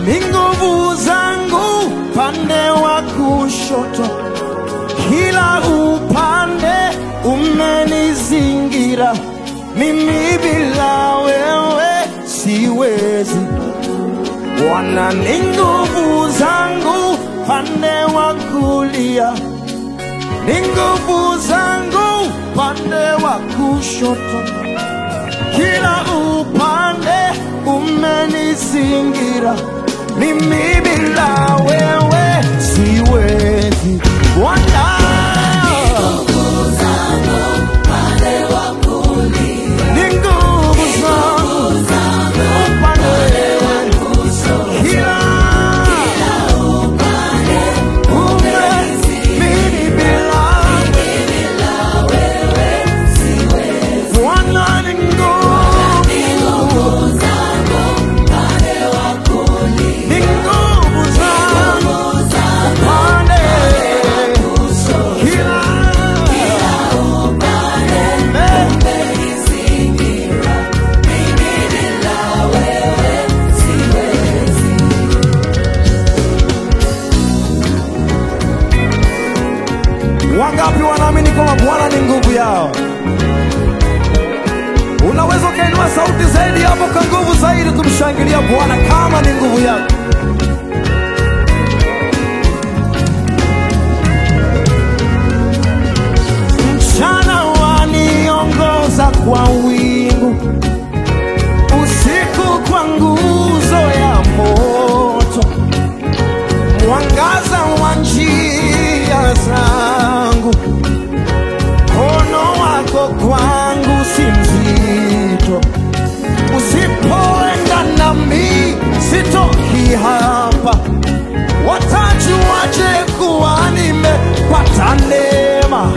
ni nguvu zangu pande wa kushoto, kila upande umenizingira, mimi bila wewe siwezi. Bwana ni nguvu zangu pande wa kulia, ni nguvu zangu pande wa kushoto, kila upande umenizingira, mimi bila wewe siwezi. Bwana wangapi wanaamini kwamba Bwana ni nguvu yao? Unaweza ukainua sauti zaidi hapo kwa nguvu zaidi kumshangilia Bwana kama ni nguvu yako. Mchana waniongoza kwa wingu, usiku kwa nguzo ya moto, mwangaza wa njia zangu, mkono wako kwangu si mzito. Usipoenda nami sitoki hapa, watajuaje kuwa nimepata neema?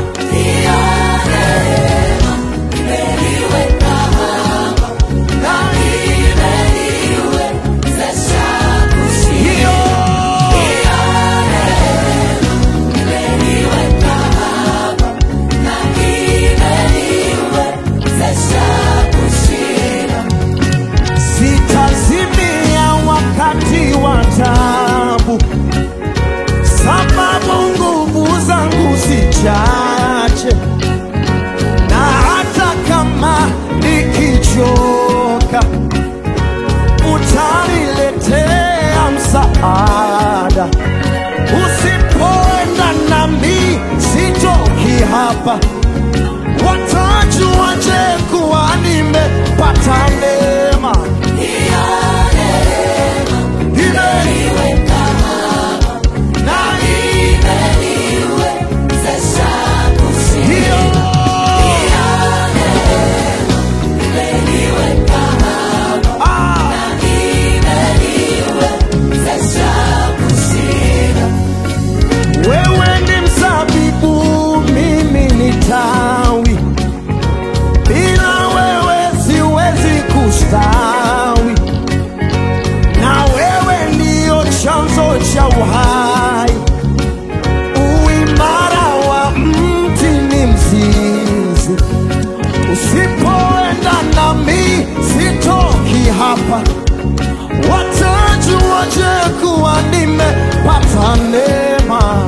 Sitazimia wakati wa taabu, sababu nguvu zangu si chache, na hata kama nikichoka utaniletea msaada. Usipoenda nami sitoki hapa, watajuaje kuwa nimepata neema? Wewe ni mzabibu, mimi ni tawi, bila wewe siwezi kustawi, na wewe ndio chanzo cha uhai. Uimara wa mti ni mzizi, usipoenda nami sitoki hapa, watajuaje kuwa nimepata neema?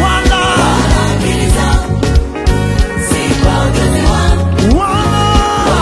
Wow!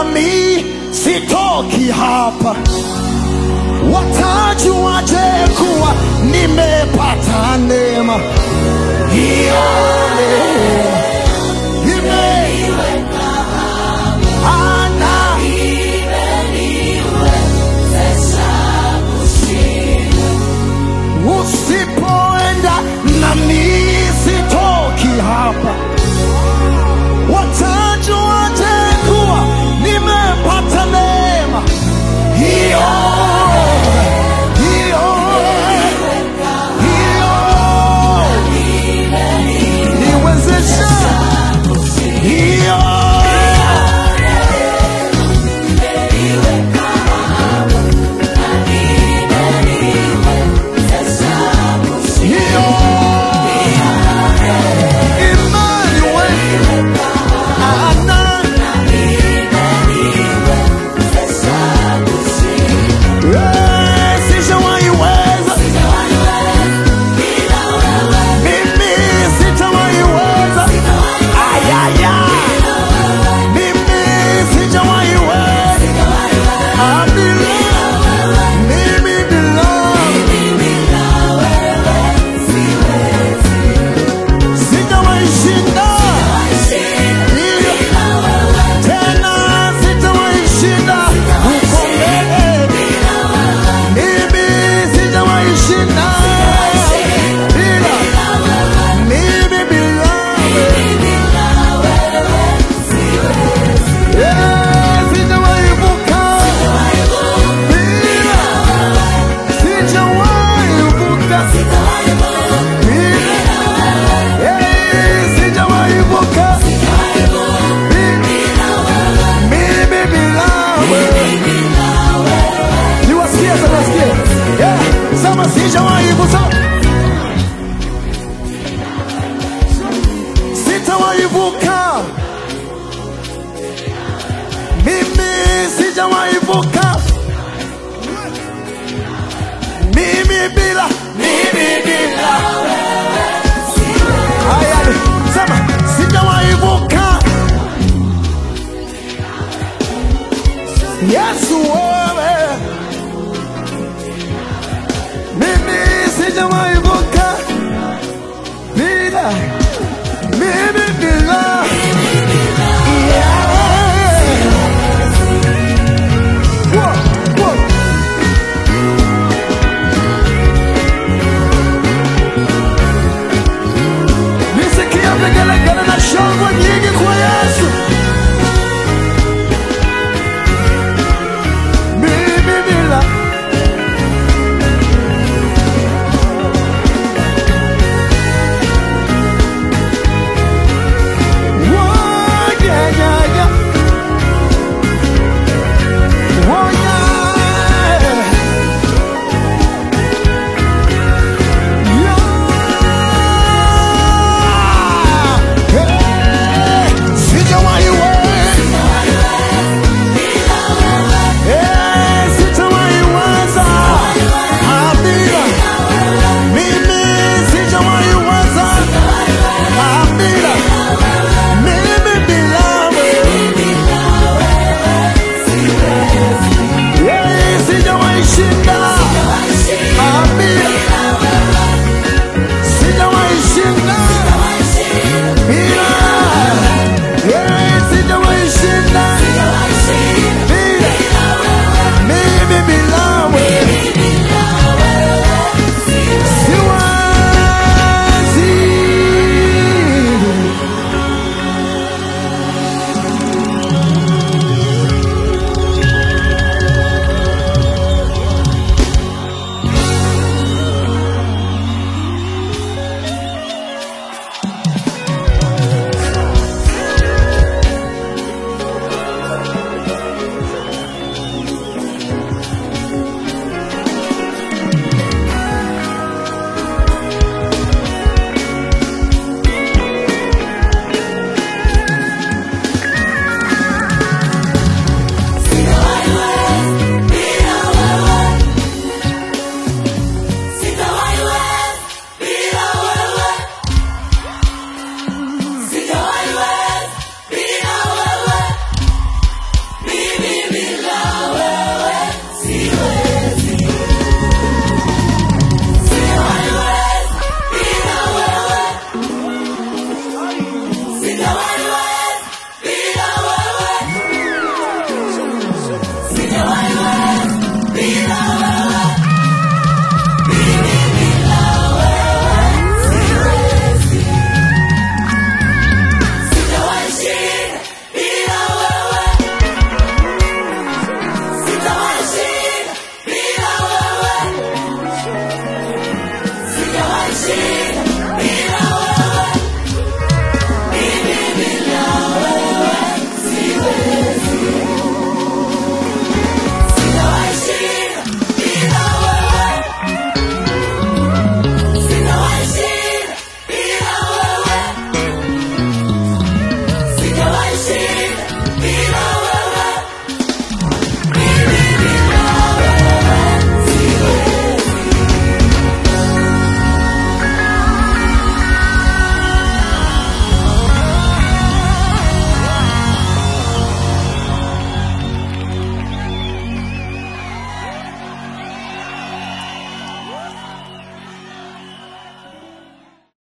nami sitoki hapa. Watajuaje kuwa nimepata neema? Hiyo imeiweka ana usipoenda nami sitoki hapa. Watajuaje kuwa nimepata neema? Hiyo niwezesha hiyo sitawaivuka. Mimi sijawaivuka. Mimi bila haya, sema sijawaivuka. Yesu